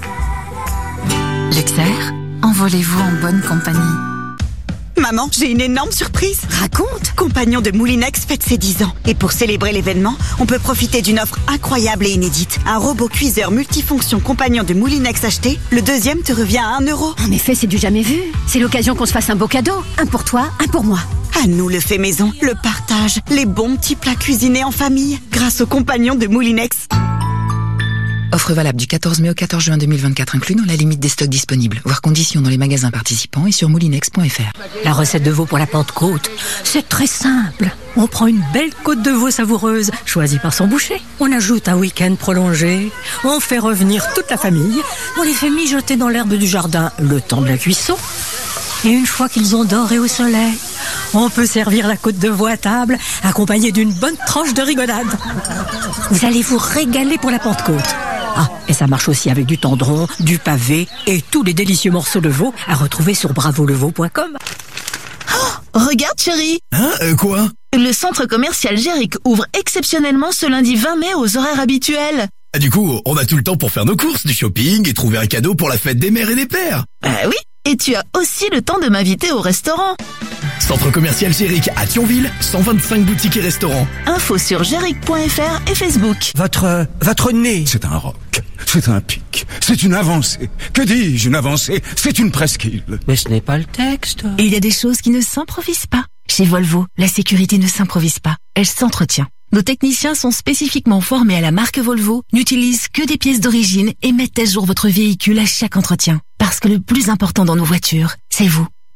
u. Luxair, envolez-vous en bonne compagnie. Maman, j'ai une énorme surprise. Raconte. Compagnon de Moulinex fête ses dix ans. Et pour célébrer l'événement, on peut profiter d'une offre incroyable et inédite. Un robot cuiseur multifonction Compagnon de Moulinex acheté, le deuxième te revient à un euro. En effet, c'est du jamais vu. C'est l'occasion qu'on se fasse un beau cadeau. Un pour toi, un pour moi. À nous le fait maison, le partage, les bons petits plats cuisinés en famille, grâce au Compagnon de Moulinex. Offre valable du quatorze mai au quatorze juin deux mille vingt-quatre, inclus dans la limite des stocks disponibles. Voir conditions dans les magasins participants et sur moulinex point f r. La recette de veau pour la Pentecôte, c'est très simple. On prend une belle côte de veau savoureuse, choisie par son boucher. On ajoute un week-end prolongé. On fait revenir toute la famille. On les fait mijoter dans l'herbe du jardin le temps de la cuisson. Et une fois qu'ils ont doré au soleil, on peut servir la côte de veau à table, accompagnée d'une bonne tranche de rigolade. Vous allez vous régaler pour la Pentecôte. Ah, et ça marche aussi avec du tendron, du pavé et tous les délicieux morceaux de veau à retrouver sur bravo le veau point com. Oh, regarde chérie. Hein, euh, quoi? Le centre commercial Géric ouvre exceptionnellement ce lundi vingt mai aux horaires habituels. Ah, du coup, on a tout le temps pour faire nos courses, du shopping et trouver un cadeau pour la fête des mères et des pères. Ah oui, et tu as aussi le temps de m'inviter au restaurant. Centre commercial Géric à Thionville, cent vingt-cinq boutiques et restaurants. Info sur géric point f r et Facebook. Votre, euh, votre nez. C'est un roc, c'est un pic, c'est une avancée. Que dis-je, une avancée? C'est une presqu'île. Mais ce n'est pas le texte. Il y a des choses qui ne s'improvisent pas. Chez Volvo, la sécurité ne s'improvise pas, elle s'entretient. Nos techniciens sont spécifiquement formés à la marque Volvo, n'utilisent que des pièces d'origine et mettent à jour votre véhicule à chaque entretien. Parce que le plus important dans nos voitures, c'est vous.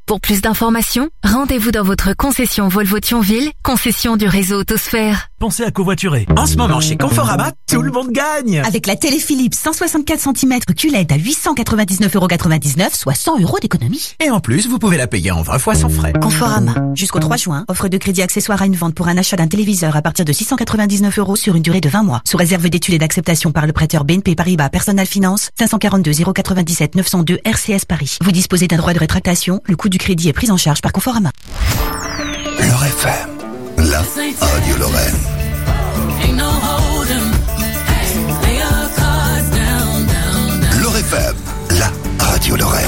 Pour plus d'informations, rendez-vous dans votre concession Volvo Thionville, concession du réseau Autosphère. Pensez à covoiturer. En ce moment, chez Conforama, tout le monde gagne. Avec la télé Philips cent soixante-quatre centimètres Q L E D à huit cent quatre-vingt-dix-neuf euros quatre-vingt-dix-neuf, soit cent euros d'économie. Et en plus, vous pouvez la payer en vingt fois sans frais. Conforama. Jusqu'au trois juin, offre de crédit accessoire à une vente pour un achat d'un téléviseur à partir de six cent quatre-vingt-dix-neuf euros sur une durée de vingt mois. Sous réserve d'études et d'acceptation par le prêteur B N P Paribas Personal Finance, cinq cent quarante-deux zéro quatre-vingt-dix-sept neuf cent deux R C S Paris. Vous disposez d'un droit de rétractation. Le coût du crédit est pris en charge par Conforama. L'Or F M, la radio Lorraine. L'Or F M, la radio Lorraine.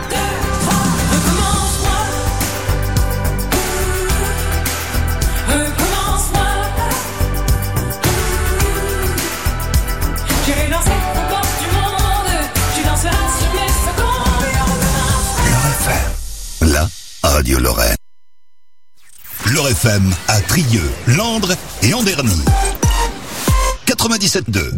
J'irai danser aux portes du monde, tu danseras sur mes secondes. L'Or F M, la radio Lorraine. L'Or F M à Trieux, Landres et Anderny. quatre-vingt-dix-sept deux.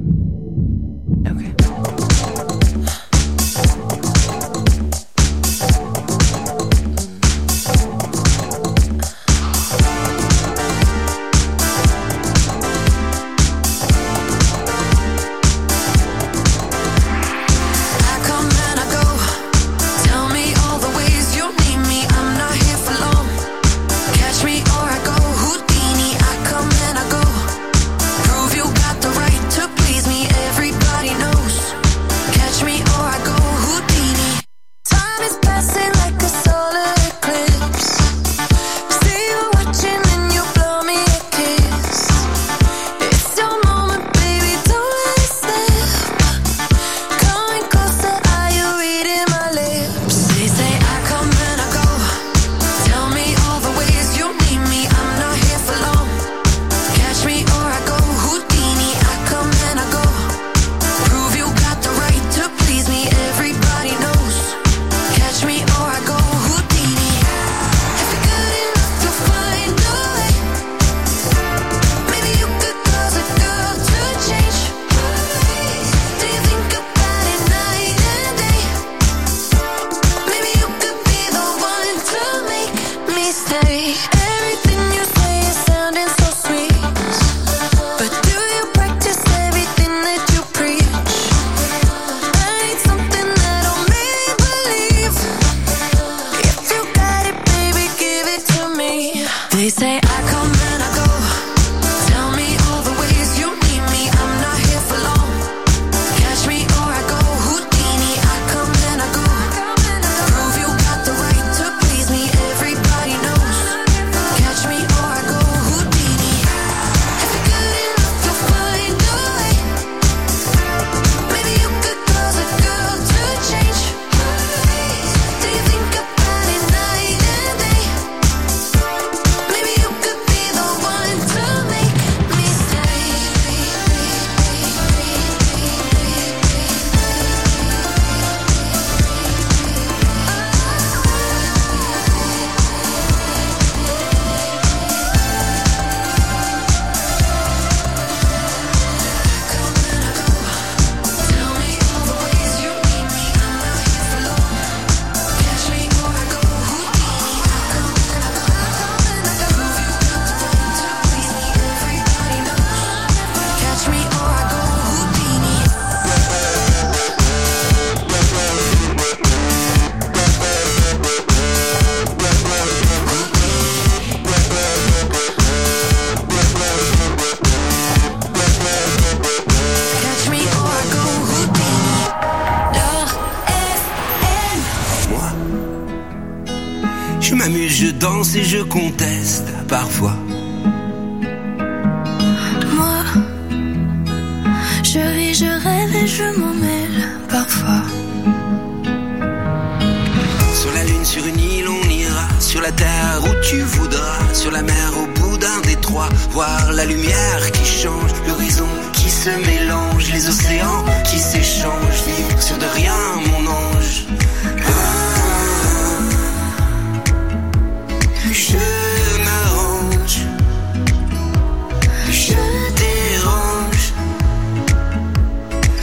Et je conteste parfois. Moi, je vis, je rêve et je m'en mêle parfois. Sur la lune, sur une île, on ira. Sur la terre où tu voudras. Sur la mer, au bout d'un détroit. Voir la lumière qui change, l'horizon qui se mélange, les océans qui s'échangent. Vivre sur de rien, mon ange. Je m'arrange, je dérange,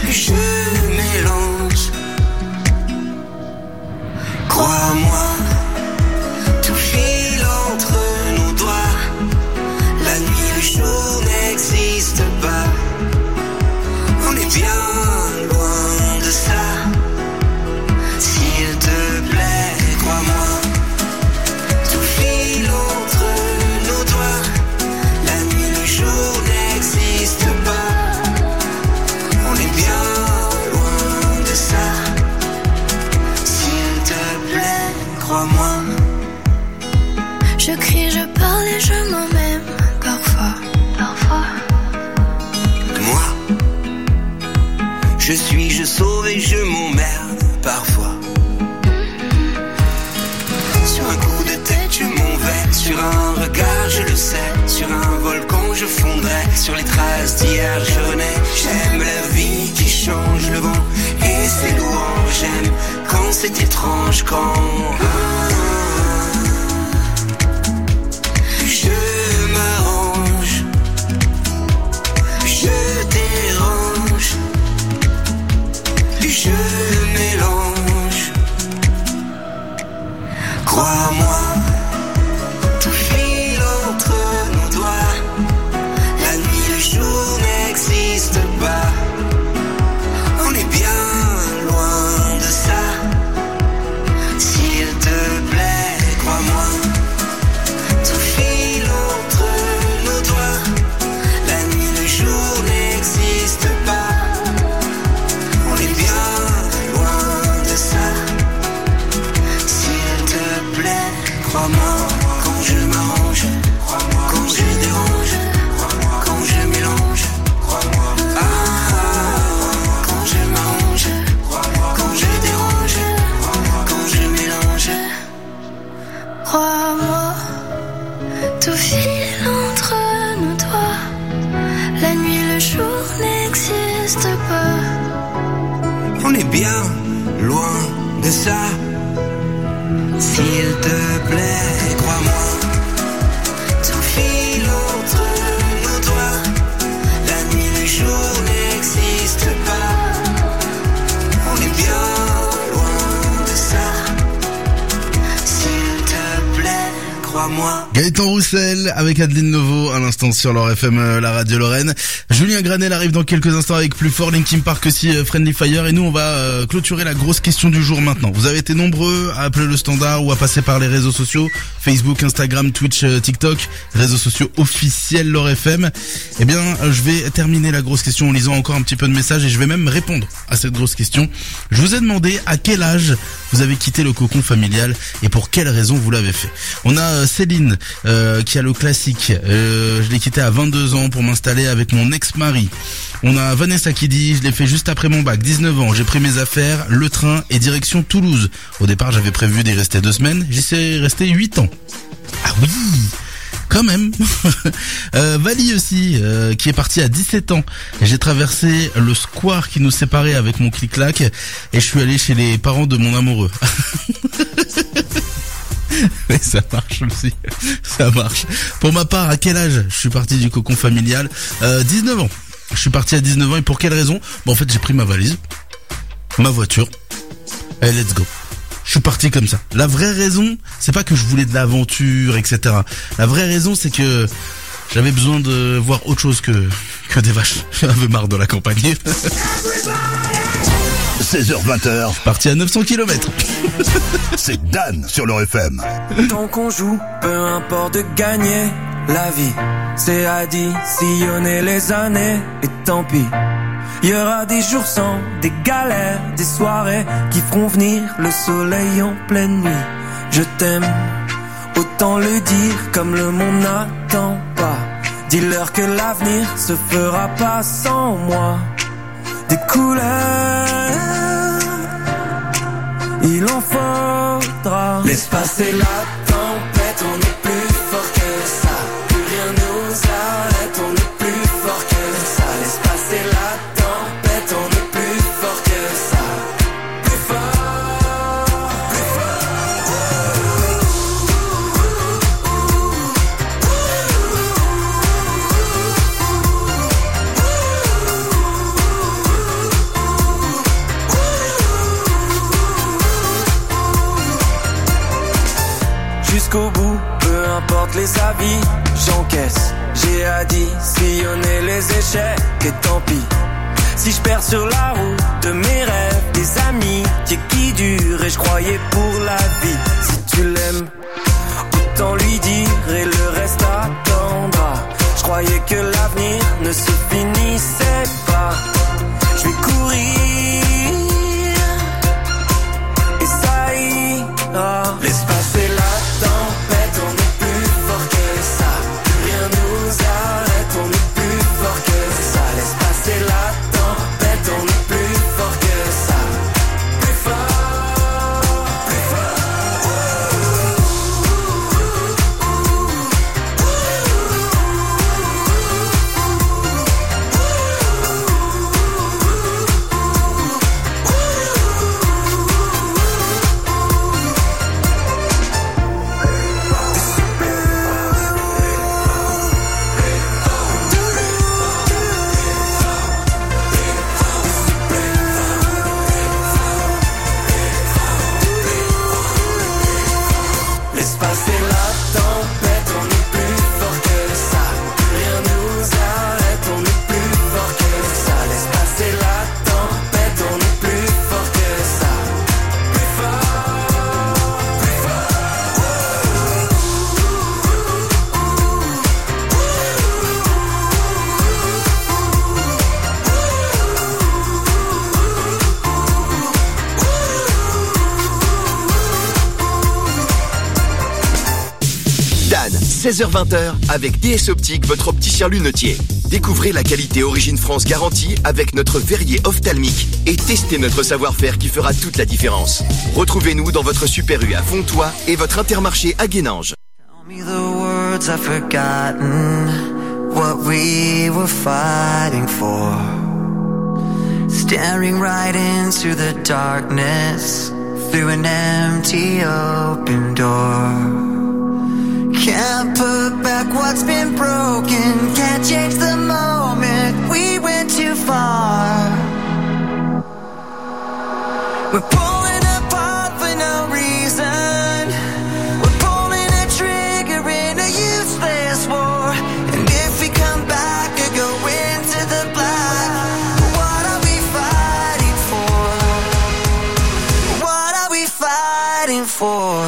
je mélange. Crois-moi, n'existe pas. On est bien loin de ça. S'il te plaît, crois-moi. Tout file entre nos doigts. La nuit, le jour n'existe pas. On est bien loin de ça. S'il te plaît, crois-moi. Je crie, je parle et je m'en-même. Parfois, parfois. Moi, je suis, je sauve et je m'emmerde parfois. Sur un coup de tête, je m'en vais. Sur un regard, je le sais. Sur un volcan, je fondrai. Sur les traces d'hier, je renais. J'aime la vie qui change le vent et ses louanges. J'aime quand c'est étrange, quand je m'arrange, je dérange, je mélange. Crois-moi, tout file entre nos doigts. La nuit, le jour n'existe pas. On est bien loin de ça. S'il te plaît, crois-moi. Tout file entre nos doigts. La nuit, le jour n'existe pas. On est bien loin de ça. S'il te plaît, crois-moi. Quand je m'arrange, quand je dérange, quand je mélange, ah, quand je m'arrange, quand je dérange, quand je mélange. Crois-moi, tout file entre nos doigts. La nuit, le jour n'existe pas. On est bien loin de ça. S'il te plaît, crois-moi. Tout file entre nos doigts. La nuit, le jour n'existe pas. On est bien loin de ça. S'il te plaît, crois-moi. Gaëtan Roussel avec Adeline Novo à l'instant sur leur F M, euh, la radio Lorraine. Julien Granel arrive dans quelques instants avec Plus Fort, Linkin Park aussi, euh, Friendly Fire, et nous on va euh, clôturer la grosse question du jour maintenant. Vous avez été nombreux à appeler le standard ou à passer par les réseaux sociaux, Facebook, Instagram, Twitch, euh, TikTok, réseaux sociaux officiels Leur F M. Eh bien, euh, je vais terminer la grosse question en lisant encore un petit peu de messages et je vais même répondre à cette grosse question. Je vous ai demandé à quel âge vous avez quitté le cocon familial et pour quelle raison vous l'avez fait. On a euh, Céline euh, qui a le classique. Euh, je l'ai quitté à vingt-deux ans pour m'installer avec mon ex-mari. On a Vanessa qui dit, je l'ai fait juste après mon bac, dix-neuf ans, j'ai pris mes affaires, le train et direction Toulouse. Au départ, j'avais prévu d'y rester deux semaines, j'y suis resté huit ans. Ah oui, quand même. euh, Vali aussi, euh, qui est parti à dix-sept ans. J'ai traversé le square qui nous séparait avec mon clic-clac et je suis allé chez les parents de mon amoureux. Mais ça marche aussi, ça marche. Pour ma part, à quel âge je suis parti du cocon familial? euh, dix-neuf ans. Je suis parti à dix-neuf ans et pour quelle raison? Bon, en fait, j'ai pris ma valise, ma voiture, et let's go. Je suis parti comme ça. La vraie raison, c'est pas que je voulais de l'aventure, et cetera. La vraie raison, c'est que j'avais besoin de voir autre chose que que des vaches. J'en avais marre de la campagne. seize heures vingt. Parti à neuf cents kilomètres. C'est Dan sur leur F M. Tant qu'on joue, peu importe de gagner la vie, c'est additionner les années et tant pis. Il y aura des jours sans, des galères, des soirées qui feront venir le soleil en pleine nuit. Je t'aime, autant le dire comme le monde n'attend pas. Dis-leur que l'avenir se fera pas sans moi. Des couleurs, il en faudra. Laisse passer la tempête, on est plus fort que ça. Plus rien nous arrête, on est plus fort que ça. Laisse passer la tempête, on est plus fort que ça. Plus fort, plus j'encaisse. J'ai additionné les échecs et tant pis. Si je perds sur la route de mes rêves, des amis qui durent et je croyais pour la vie. Si tu l'aimes, autant lui dire et le reste attendra. Je croyais que l'avenir ne se finissait pas. Je vais courir et ça ira. Laisse passer la tempête, on est plus fort que ça. Plus rien nous arrête, on est plus fort que ça. Laisse passer la tempête, on est plus fort que ça. Plus fort, plus fort. Laisse passer la tempête, on est plus fort que ça. Plus rien nous arrête, on est plus fort que ça. Laisse passer la tempête, on est plus fort que ça. Plus fort, plus Dan, seize heures vingt avec D S Optique, votre opticien lunetier. Découvrez la qualité Origine France garantie avec notre verrier ophtalmique et testez notre savoir-faire qui fera toute la différence. Retrouvez-nous dans votre Super U à Fontois et votre Intermarché à Guénange. Tell me the words I've forgotten, what we were fighting for. Staring right into the darkness, through an empty open door. Can't put back what's been broken, can't change the moment, we went too far. We're pulling apart for no reason, we're pulling a trigger in a useless war. And if we come back or go into the black, what are we fighting for? What are we fighting for?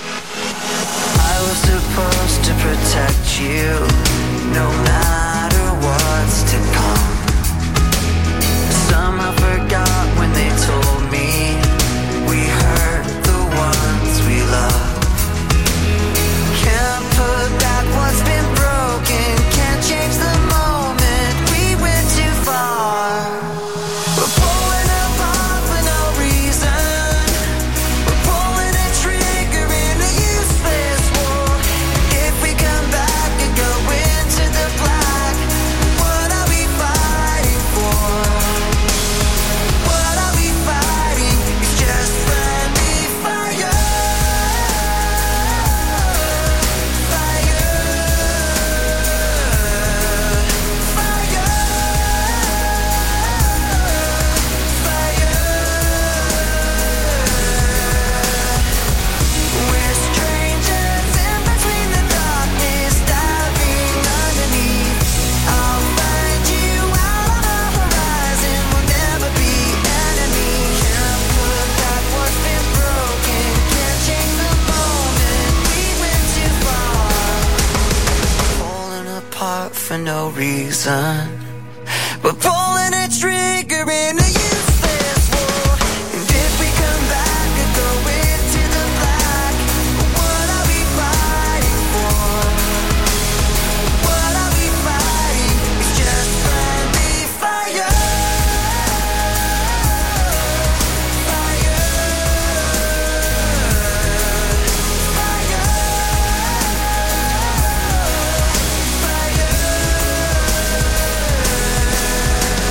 I was supposed to protect you, no matter what's to come. Somehow forgot when they told me we hurt the ones we love. Can't put back what's been broken, can't change the moment, we went too far. We're pulling apart for no reason, we're pulling a trigger in a useless war. If we come back and go into the black, what are we fighting for? What are we fighting? It's just friendly fire. We're strangers in between the darkness, diving underneath. I'll find you out on the horizon, we'll never be enemies. Can't put back what's been broken, can't change the moment, we went too far. Falling apart for no reason, we're pulling a trigger in a useless war. And if we come back and go into the black, what are we fighting for? What are we fighting? It's just friendly fire. Fire. Fire.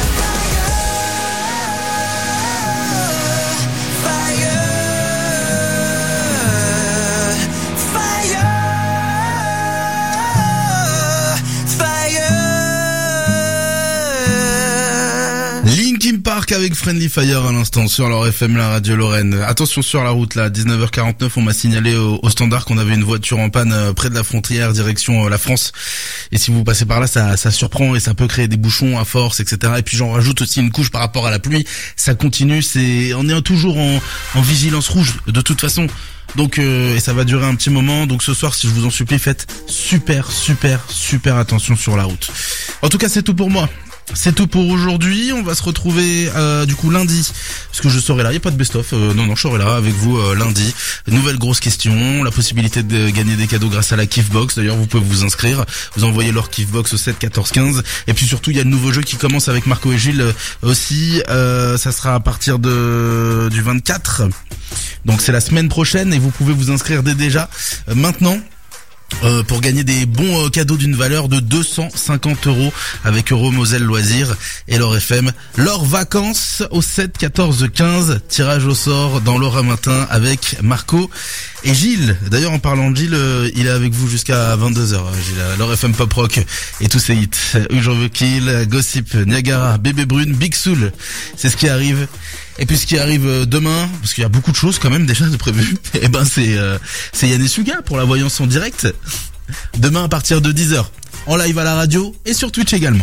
Marc avec Friendly Fire à l'instant sur leur F M, la radio Lorraine. Attention sur la route là, dix-neuf heures quarante-neuf, on m'a signalé au, au standard qu'on avait une voiture en panne euh, près de la frontière, direction euh, la France. Et si vous passez par là, ça, ça surprend et ça peut créer des bouchons à force, et cetera. Et puis j'en rajoute aussi une couche par rapport à la pluie. Ça continue, c'est, on est toujours en, en vigilance rouge de toute façon. Donc euh, et ça va durer un petit moment. Donc ce soir, si je vous en supplie, faites super, super, super attention sur la route. En tout cas, c'est tout pour moi. C'est tout pour aujourd'hui. On va se retrouver euh, du coup lundi, parce que je serai là. Il y a pas de best-of. Euh, non, non, je serai là avec vous euh, lundi. Nouvelle grosse question, la possibilité de gagner des cadeaux grâce à la Kiffbox. D'ailleurs, vous pouvez vous inscrire. Vous envoyez leur Kiffbox au sept quatorze quinze. Et puis surtout, il y a le nouveau jeu qui commence avec Marco et Gilles euh, aussi. Euh, ça sera à partir de du vingt-quatre. Donc c'est la semaine prochaine et vous pouvez vous inscrire dès déjà euh, maintenant. Euh, pour gagner des bons euh, cadeaux d'une valeur de deux cent cinquante euros avec Euro Moselle Loisirs et leur F M. Leurs vacances au sept quatorze quinze, tirage au sort dans l'Aura Matin avec Marco et Gilles. D'ailleurs, en parlant de Gilles, euh, il est avec vous jusqu'à vingt-deux heures. Gilles, leur F M Pop Rock et tous ses hits. Je veux kill, Gossip, Niagara, Bébé Brune, Big Soul. C'est ce qui arrive. Et puis ce qui arrive demain, parce qu'il y a beaucoup de choses quand même déjà de prévues, et ben c'est euh, c'est Yann et Suga pour la voyance en direct. Demain à partir de dix heures, en live à la radio et sur Twitch également.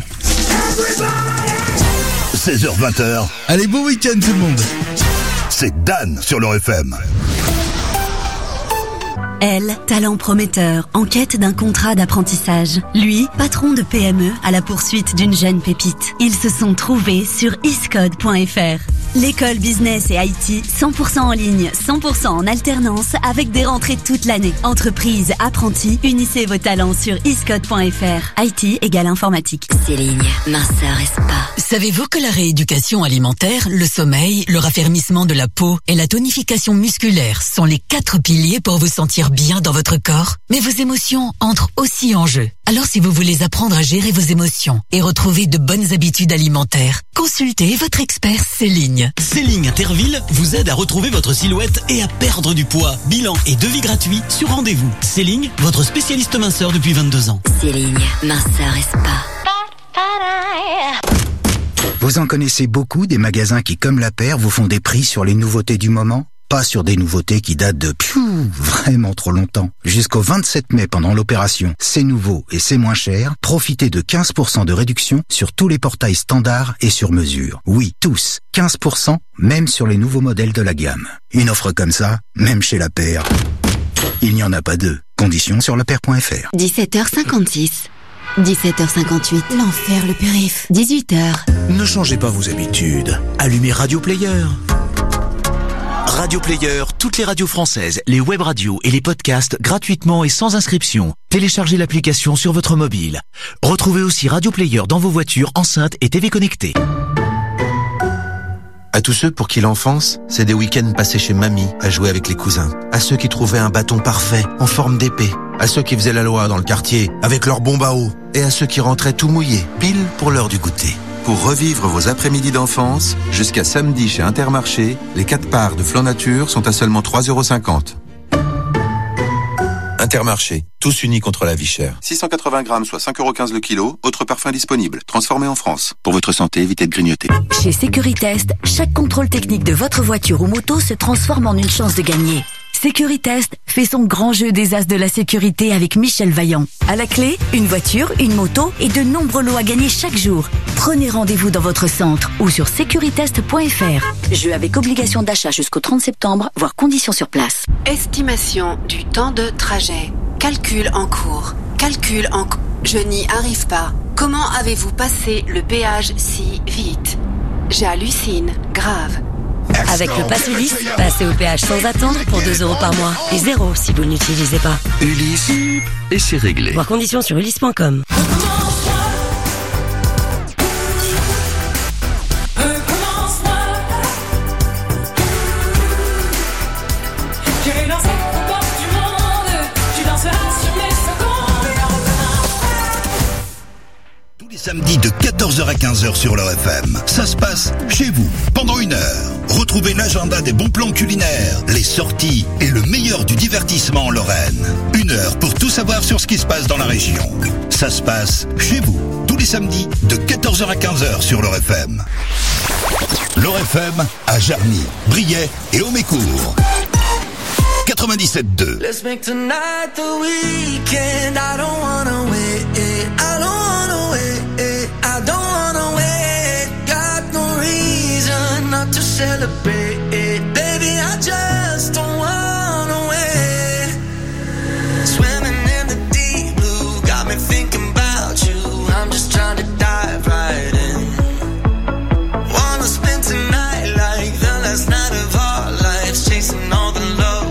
seize heures vingt. Allez, bon week-end tout le monde. C'est Dan sur leur F M. Elle, talent prometteur, en quête d'un contrat d'apprentissage. Lui, patron de P M E à la poursuite d'une jeune pépite. Ils se sont trouvés sur iscode point f r. L'école business et I T, cent pour cent en ligne, cent pour cent en alternance, avec des rentrées toute l'année. Entreprise, apprentis, unissez vos talents sur iscode point f r. I T égale informatique. Céline, minceur et spa. Savez-vous que la rééducation alimentaire, le sommeil, le raffermissement de la peau et la tonification musculaire sont les quatre piliers pour vous sentir bien dans votre corps? Mais vos émotions entrent aussi en jeu. Alors si vous voulez apprendre à gérer vos émotions et retrouver de bonnes habitudes alimentaires, consultez votre expert Céline. Céline Interville vous aide à retrouver votre silhouette et à perdre du poids. Bilan et devis gratuit sur rendez-vous. Céline, votre spécialiste minceur depuis vingt-deux ans. Céline, minceur et spa. Vous en connaissez beaucoup des magasins qui, comme la paire, vous font des prix sur les nouveautés du moment? Pas sur des nouveautés qui datent de piou, vraiment trop longtemps. Jusqu'au vingt-sept mai pendant l'opération C'est nouveau et c'est moins cher, profitez de quinze pour cent de réduction sur tous les portails standards et sur mesure. Oui, tous. quinze pour cent, même sur les nouveaux modèles de la gamme. Une offre comme ça, même chez la paire, il n'y en a pas deux. Conditions sur la paire point f r. dix-sept heures cinquante-six. dix-sept heures cinquante-huit. L'enfer, le périph. dix-huit heures. Ne changez pas vos habitudes. Allumez Radio Player. Radio Player, toutes les radios françaises, les web radios et les podcasts gratuitement et sans inscription. Téléchargez l'application sur votre mobile. Retrouvez aussi Radio Player dans vos voitures, enceintes et T V connectées. À tous ceux pour qui l'enfance, c'est des week-ends passés chez mamie à jouer avec les cousins. À ceux qui trouvaient un bâton parfait en forme d'épée. À ceux qui faisaient la loi dans le quartier avec leur bombe à eau. Et à ceux qui rentraient tout mouillés, pile pour l'heure du goûter. Pour revivre vos après-midi d'enfance, jusqu'à samedi chez Intermarché, les quatre parts de Flan Nature sont à seulement trois euros cinquante. Intermarché, tous unis contre la vie chère. six cent quatre-vingts grammes, soit cinq euros quinze le kilo. Autre parfum disponible, transformé en France. Pour votre santé, évitez de grignoter. Chez Sécuritest, chaque contrôle technique de votre voiture ou moto se transforme en une chance de gagner. Sécuritest fait son grand jeu des as de la sécurité avec Michel Vaillant. À la clé, une voiture, une moto et de nombreux lots à gagner chaque jour. Prenez rendez-vous dans votre centre ou sur sécuritest point f r. Jeu avec obligation d'achat jusqu'au trente septembre, voire conditions sur place. Estimation du temps de trajet. Calcul en cours. Calcul en cours. Je n'y arrive pas. Comment avez-vous passé le péage si vite? J'hallucine. Grave. Avec le Pass Ulysse, passez au péage sans attendre pour deux euros par mois. Et zéro si vous ne l'utilisez pas. Ulysse, et c'est réglé. Voir conditions sur ulysse point com. Samedi de quatorze heures à quinze heures sur leur F M. Ça se passe chez vous, pendant une heure. Retrouvez l'agenda des bons plans culinaires, les sorties et le meilleur du divertissement en Lorraine. Une heure pour tout savoir sur ce qui se passe dans la région. ça se passe chez vous, tous les samedis de quatorze heures à quinze heures sur l'Or F M. L'Or F M à Jarny, Briey et Aumécourt. quatre-vingt-dix-sept deux. Let's make tonight the weekend. I don't wanna wait. I don't wanna wait. I don't wanna wait. Got no reason not to celebrate. Baby, I just don't wanna wait. Swimming in the deep blue, got me thinking about you. I'm just trying to dive right in. Wanna spend tonight like the last night of our lives, chasing all the love.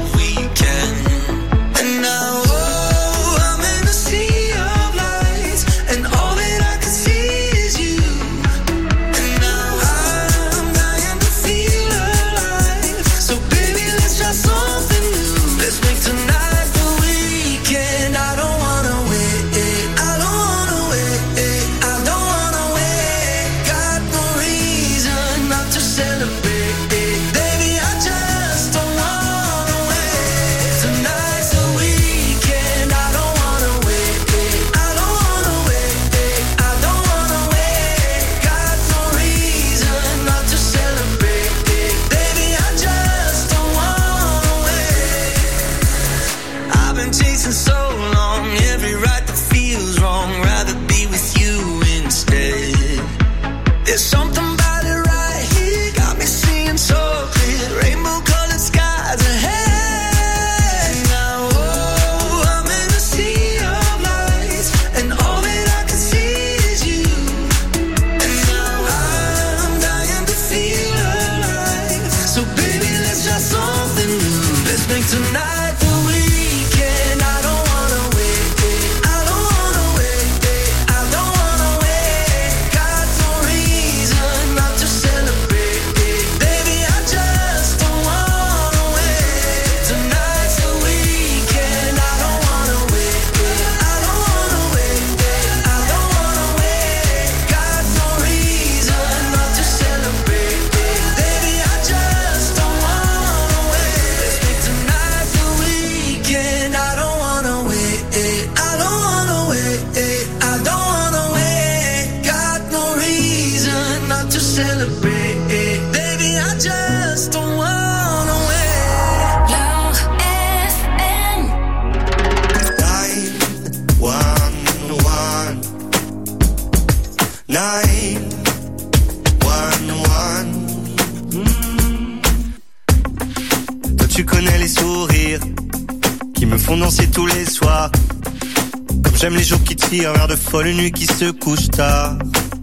J'aime les jours qui tirent vers de folles nuits qui se couchent tard.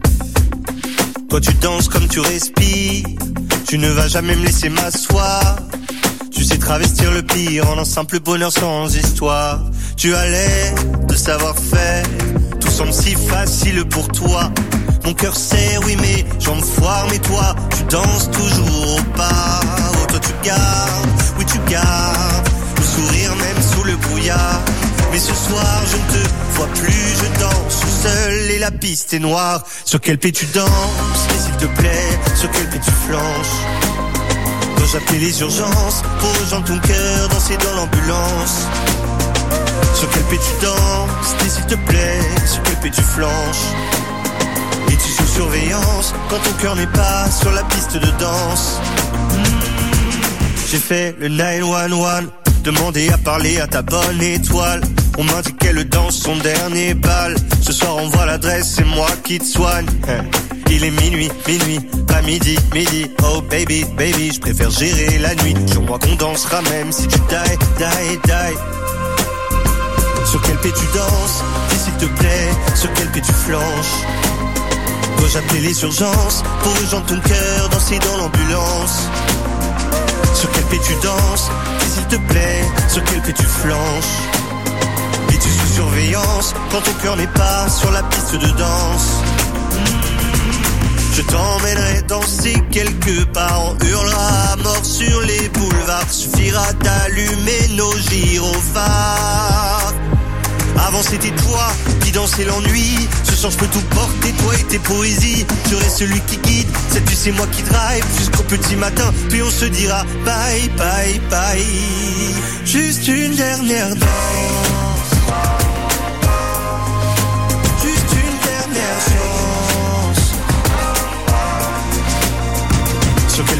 Toi tu danses comme tu respires, tu ne vas jamais me laisser m'asseoir. Tu sais travestir le pire en un simple bonheur sans histoire. Tu as l'air de savoir-faire, tout semble si facile pour toi. Mon cœur serre, oui mais jambes foirent, mais toi tu danses toujours au pas. Oh toi tu gardes, oui tu gardes le sourire même sous le brouillard. Mais ce soir je ne te vois plus, je danse seul et la piste est noire. Sur quel pied tu danses, mais s'il te plaît, sur quel pied tu flanches? Dois-je appeler les urgences pour rejoindre ton cœur, danser dans l'ambulance? Sur quel pied tu danses, mais s'il te plaît, sur quel pied tu flanches? Et tu sous surveillance quand ton cœur n'est pas sur la piste de danse. J'ai fait le neuf un un, demandé à parler à ta bonne étoile. On m'a dit qu'elle danse son dernier bal. Ce soir on voit l'adresse, c'est moi qui te soigne. Il est minuit, minuit, pas midi, midi. Oh baby, baby, je préfère gérer la nuit. Jure-moi qu'on dansera même si tu die, die, die. Sur quel pied tu danses, dis s'il te plaît, sur quel pied tu flanches? Dois-je appeler les urgences pour rejoindre ton cœur, danser dans l'ambulance? Sur quel pied tu danses, dis s'il te plaît, sur quel pied tu flanches? Es-tu sous surveillance quand ton cœur n'est pas sur la piste de danse? Je t'emmènerai danser quelque part, on hurlera à mort sur les boulevards. Suffira d'allumer nos gyrophares. Avant c'était toi qui dansais l'ennui. Ce soir je peux tout porter, toi et tes poésies. Je reste celui qui guide, cette nuit c'est moi qui drive jusqu'au petit matin, puis on se dira bye bye bye. Juste une dernière danse.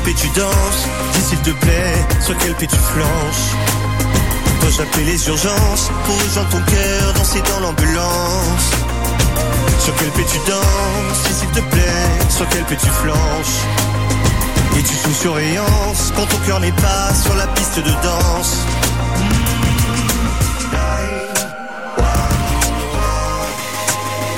pied tu danses? Dis s'il te plaît, sur quel pied tu flanches? Dois-je appeler les urgences pour rejoindre ton cœur, danser dans l'ambulance? Sur quel pied tu danses? Dis s'il te plaît, sur quel pied tu flanches? Es-tu sous surveillance quand ton cœur n'est pas sur la piste de danse?